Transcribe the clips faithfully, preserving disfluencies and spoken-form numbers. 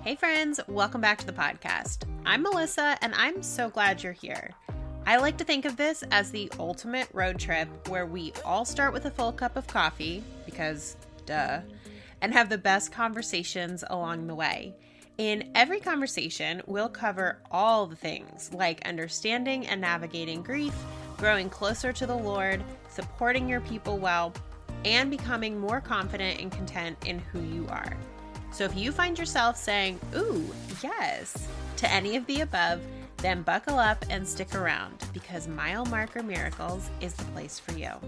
Hey friends, welcome back to the podcast. I'm Melissa and I'm so glad you're here. I like to think of this as the ultimate road trip where we all start with a full cup of coffee, because duh, and have the best conversations along the way. In every conversation, we'll cover all the things like understanding and navigating grief, growing closer to the Lord, supporting your people well, and becoming more confident and content in who you are. So if you find yourself saying, ooh, yes, to any of the above, then buckle up and stick around because Mile Marker Miracles is the place for you.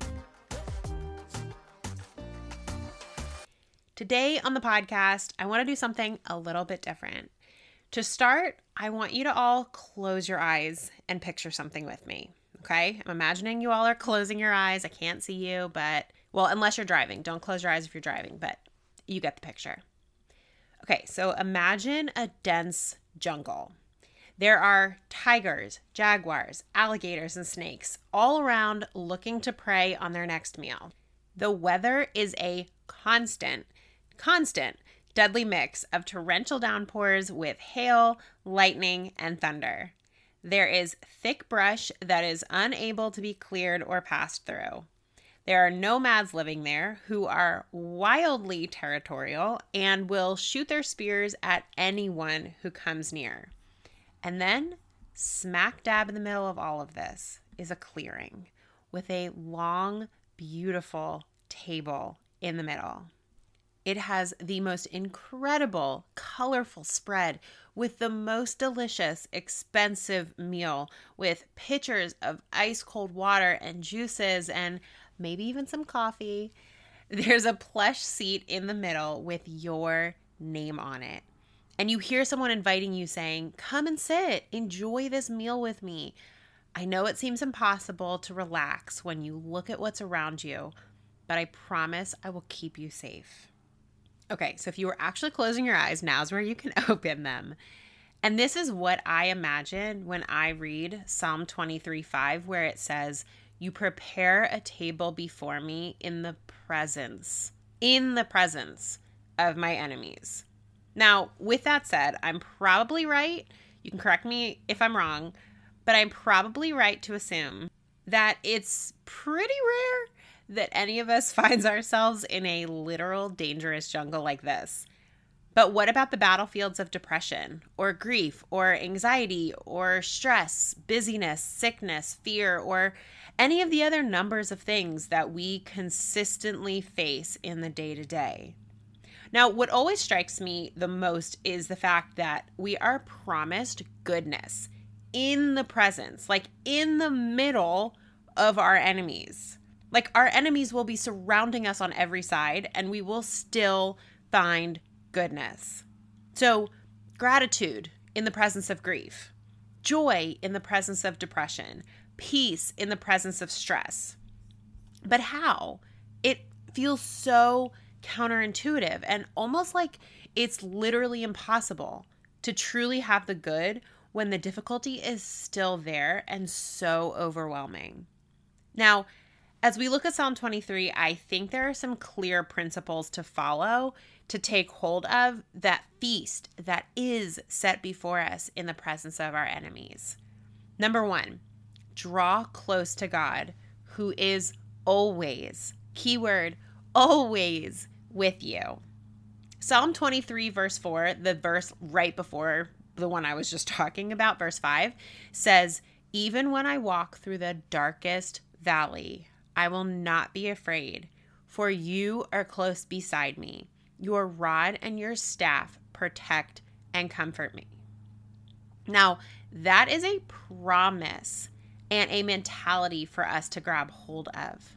Today on the podcast, I want to do something a little bit different. To start, I want you to all close your eyes and picture something with me. Okay? I'm imagining you all are closing your eyes. I can't see you, but, well, unless you're driving. Don't close your eyes if you're driving, but you get the picture. Okay, so imagine a dense jungle. There are tigers, jaguars, alligators, and snakes all around looking to prey on their next meal. The weather is a constant, constant, deadly mix of torrential downpours with hail, lightning, and thunder. There is thick brush that is unable to be cleared or passed through. There are nomads living there who are wildly territorial and will shoot their spears at anyone who comes near. And then, smack dab in the middle of all of this is a clearing with a long, beautiful table in the middle. It has the most incredible, colorful spread with the most delicious, expensive meal with pitchers of ice cold water and juices and maybe even some coffee. There's a plush seat in the middle with your name on it. And you hear someone inviting you saying, come and sit, enjoy this meal with me. I know it seems impossible to relax when you look at what's around you, but I promise I will keep you safe. Okay, so if you were actually closing your eyes, now's where you can open them. And this is what I imagine when I read Psalm twenty-three five, where it says, you prepare a table before me in the presence, in the presence of my enemies. Now, with that said, I'm probably right. You can correct me if I'm wrong, but I'm probably right to assume that it's pretty rare that any of us finds ourselves in a literal dangerous jungle like this. But what about the battlefields of depression or grief or anxiety or stress, busyness, sickness, fear, or any of the other numbers of things that we consistently face in the day-to-day? Now, what always strikes me the most is the fact that we are promised goodness in the presence, like in the middle of our enemies. Like our enemies will be surrounding us on every side and we will still find goodness. So, gratitude in the presence of grief, joy in the presence of depression, peace in the presence of stress. But how? It feels so counterintuitive and almost like it's literally impossible to truly have the good when the difficulty is still there and so overwhelming. Now, as we look at Psalm twenty-three, I think there are some clear principles to follow to take hold of that feast that is set before us in the presence of our enemies. Number one, draw close to God, who is always, keyword, always with you. Psalm twenty-three, verse four, the verse right before the one I was just talking about, verse five, says, even when I walk through the darkest valley, I will not be afraid, for you are close beside me. Your rod and your staff protect and comfort me. Now, that is a promise and a mentality for us to grab hold of.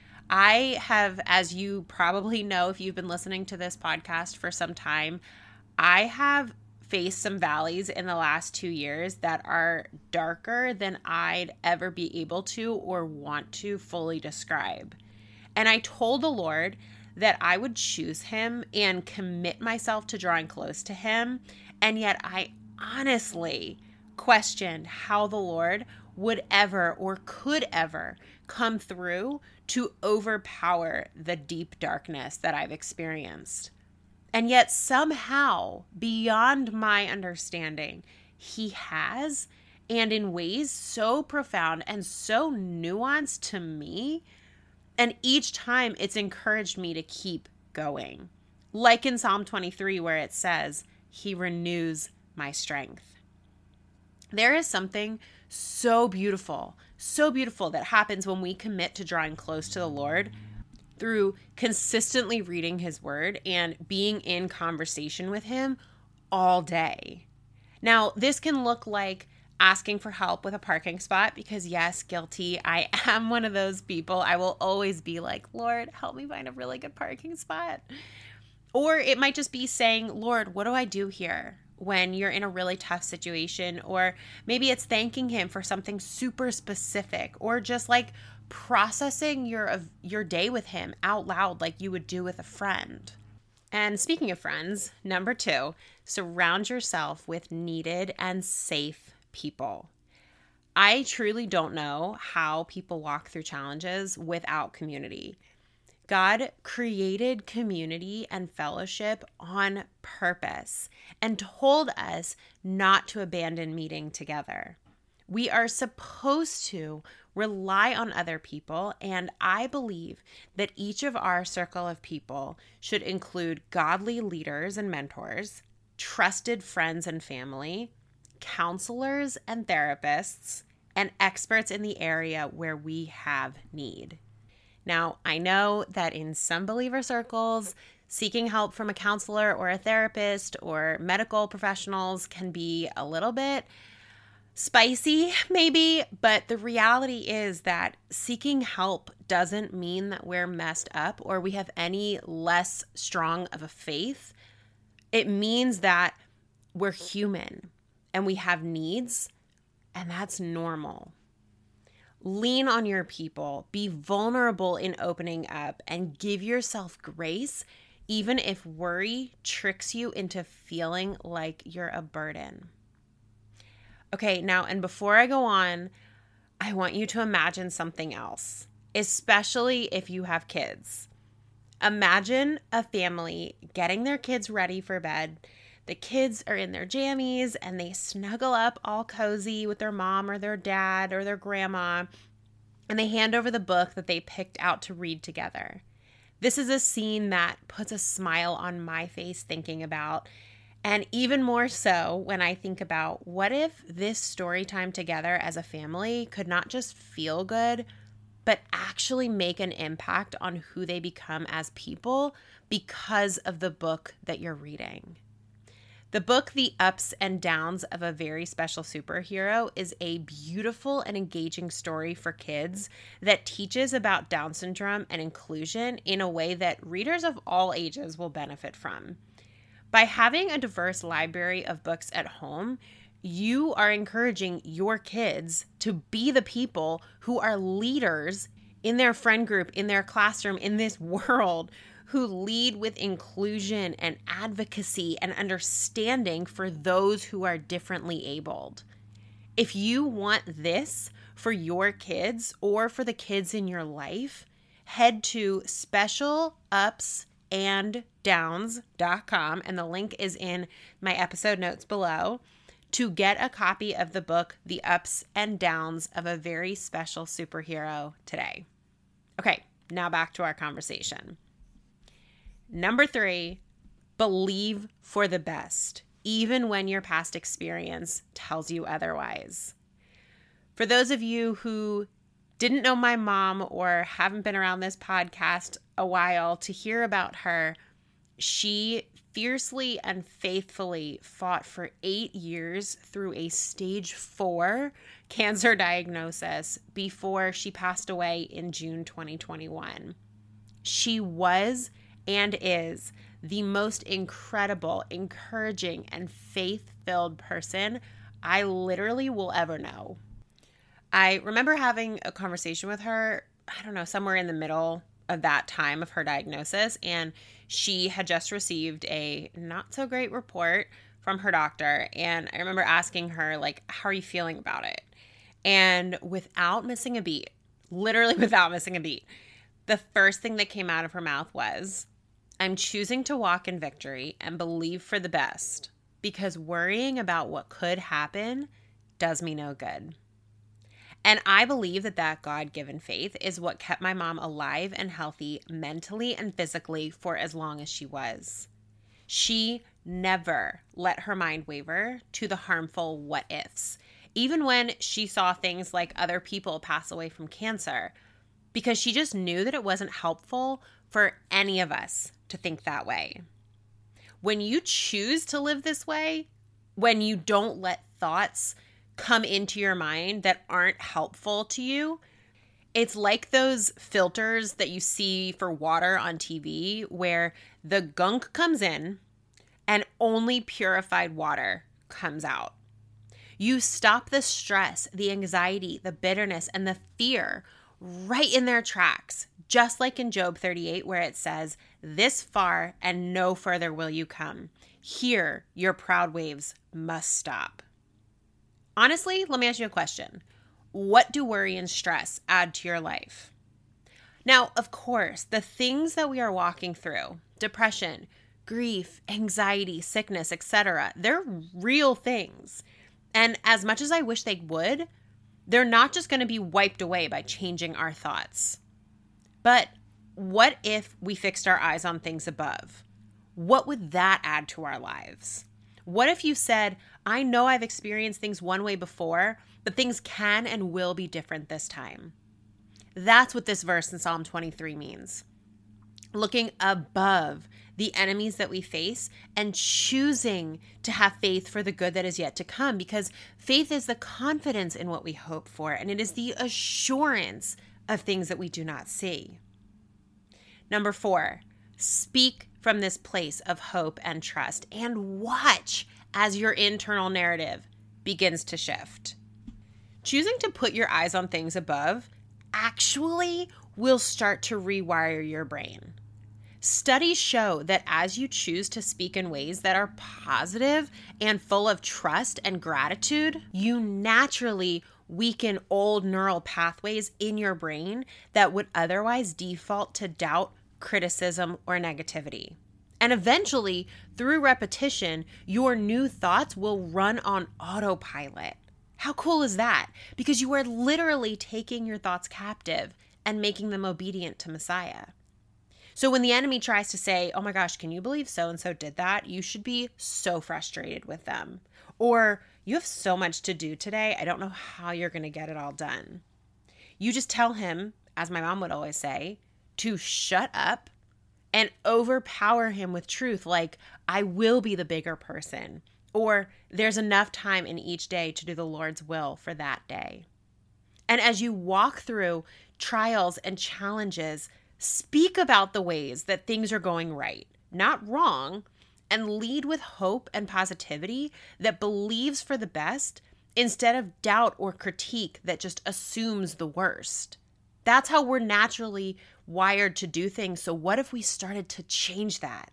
I have, as you probably know if you've been listening to this podcast for some time, I have faced some valleys in the last two years that are darker than I'd ever be able to or want to fully describe. And I told the Lord that I would choose him and commit myself to drawing close to him. And yet I honestly questioned how the Lord would ever or could ever come through to overpower the deep darkness that I've experienced. And yet somehow, beyond my understanding, he has, and in ways so profound and so nuanced to me. And each time it's encouraged me to keep going. Like in Psalm twenty-three, where it says, he renews my strength. There is something so beautiful, so beautiful that happens when we commit to drawing close to the Lord through consistently reading his word and being in conversation with him all day. Now, this can look like asking for help with a parking spot because, yes, guilty. I am one of those people. I will always be like, Lord, help me find a really good parking spot. Or it might just be saying, Lord, what do I do here when you're in a really tough situation? Or maybe it's thanking him for something super specific, or just like processing your your day with him out loud like you would do with a friend. And speaking of friends, number two, surround yourself with needed and safe people. I truly don't know how people walk through challenges without community. God created community and fellowship on purpose and told us not to abandon meeting together. We are supposed to rely on other people, and I believe that each of our circle of people should include godly leaders and mentors, trusted friends and family, counselors and therapists, and experts in the area where we have need. Now, I know that in some believer circles, seeking help from a counselor or a therapist or medical professionals can be a little bit spicy, maybe, but the reality is that seeking help doesn't mean that we're messed up or we have any less strong of a faith. It means that we're human and we have needs, and that's normal. Lean on your people, be vulnerable in opening up, and give yourself grace, even if worry tricks you into feeling like you're a burden. Okay, now, and before I go on, I want you to imagine something else, especially if you have kids. Imagine a family getting their kids ready for bed. The kids are in their jammies and they snuggle up all cozy with their mom or their dad or their grandma, and they hand over the book that they picked out to read together. This is a scene that puts a smile on my face thinking about. And even more so when I think about what if this story time together as a family could not just feel good, but actually make an impact on who they become as people because of the book that you're reading. The book, The Ups and Downs of a Very Special Superhero, is a beautiful and engaging story for kids that teaches about Down syndrome and inclusion in a way that readers of all ages will benefit from. By having a diverse library of books at home, you are encouraging your kids to be the people who are leaders in their friend group, in their classroom, in this world, who lead with inclusion and advocacy and understanding for those who are differently abled. If you want this for your kids or for the kids in your life, head to special ups and downs dot com, and the link is in my episode notes below, to get a copy of the book, The Ups and Downs of a Very Special Superhero today. Okay, now back to our conversation. Number three, believe for the best, even when your past experience tells you otherwise. For those of you who didn't know my mom or haven't been around this podcast a while to hear about her, she fiercely and faithfully fought for eight years through a stage four cancer diagnosis before she passed away in June twenty twenty-one. She was and is the most incredible, encouraging, and faith-filled person I literally will ever know. I remember having a conversation with her, I don't know, somewhere in the middle of that time of her diagnosis, and she had just received a not so great report from her doctor. And I remember asking her, like, how are you feeling about it? And without missing a beat, literally without missing a beat, the first thing that came out of her mouth was, I'm choosing to walk in victory and believe for the best because worrying about what could happen does me no good. And I believe that that God-given faith is what kept my mom alive and healthy mentally and physically for as long as she was. She never let her mind waver to the harmful what ifs, even when she saw things like other people pass away from cancer, because she just knew that it wasn't helpful for any of us to think that way. When you choose to live this way, when you don't let thoughts come into your mind that aren't helpful to you, it's like those filters that you see for water on T V where the gunk comes in and only purified water comes out. You stop the stress, the anxiety, the bitterness, and the fear right in their tracks, just like in Job thirty-eight, where it says, "This far and no further will you come. Here your proud waves must stop." Honestly, let me ask you a question. What do worry and stress add to your life? Now, of course, the things that we are walking through, depression, grief, anxiety, sickness, et cetera, they're real things. And as much as I wish they would, they're not just going to be wiped away by changing our thoughts. But what if we fixed our eyes on things above? What would that add to our lives? What if you said, I know I've experienced things one way before, but things can and will be different this time? That's what this verse in Psalm twenty-three means. Looking above the enemies that we face and choosing to have faith for the good that is yet to come, because faith is the confidence in what we hope for, and it is the assurance of things that we do not see. Number four, speak from this place of hope and trust and watch as your internal narrative begins to shift. Choosing to put your eyes on things above actually will start to rewire your brain. Studies show that as you choose to speak in ways that are positive and full of trust and gratitude, you naturally weaken old neural pathways in your brain that would otherwise default to doubt, criticism, or negativity. And eventually, through repetition, your new thoughts will run on autopilot. How cool is that? Because you are literally taking your thoughts captive and making them obedient to Messiah. So when the enemy tries to say, oh my gosh, can you believe so-and-so did that? You should be so frustrated with them. Or you have so much to do today. I don't know how you're going to get it all done. You just tell him, as my mom would always say, to shut up and overpower him with truth like, I will be the bigger person. Or there's enough time in each day to do the Lord's will for that day. And as you walk through trials and challenges, speak about the ways that things are going right, not wrong, and lead with hope and positivity that believes for the best instead of doubt or critique that just assumes the worst. That's how we're naturally wired to do things. So what if we started to change that?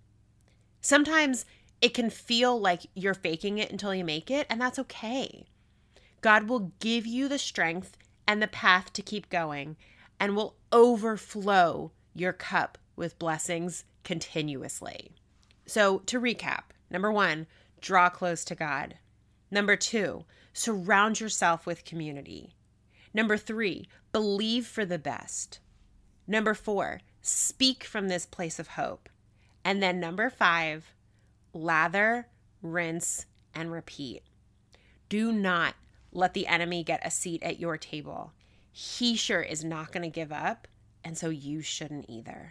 Sometimes it can feel like you're faking it until you make it, and that's okay. God will give you the strength and the path to keep going and will overflow your cup with blessings continuously. So to recap, number one, draw close to God. Number two, surround yourself with community. Number three, believe for the best. Number four, speak from this place of hope. And then number five, lather, rinse, and repeat. Do not let the enemy get a seat at your table. He sure is not going to give up, and so you shouldn't either.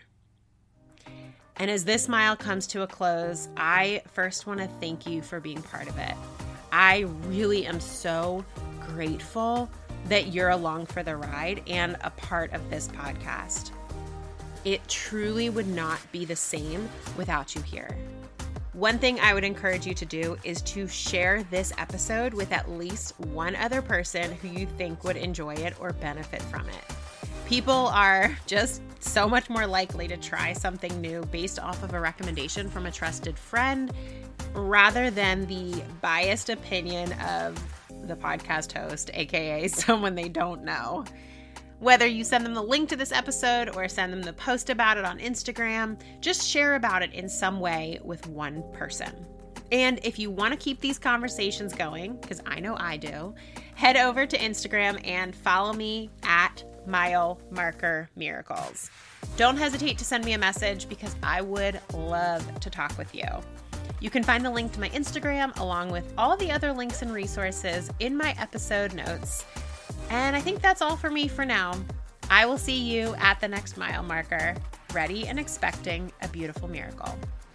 And as this mile comes to a close, I first want to thank you for being part of it. I really am so grateful that you're along for the ride and a part of this podcast. It truly would not be the same without you here. One thing I would encourage you to do is to share this episode with at least one other person who you think would enjoy it or benefit from it. People are just so much more likely to try something new based off of a recommendation from a trusted friend rather than the biased opinion of the podcast host, aka someone they don't know. Whether you send them the link to this episode or send them the post about it on Instagram, just share about it in some way with one person. And if you want to keep these conversations going, because I know I do, head over to Instagram and follow me at Mile Marker Miracles. Don't hesitate to send me a message because I would love to talk with you. You can find the link to my Instagram along with all the other links and resources in my episode notes. And I think that's all for me for now. I will see you at the next mile marker, ready and expecting a beautiful miracle.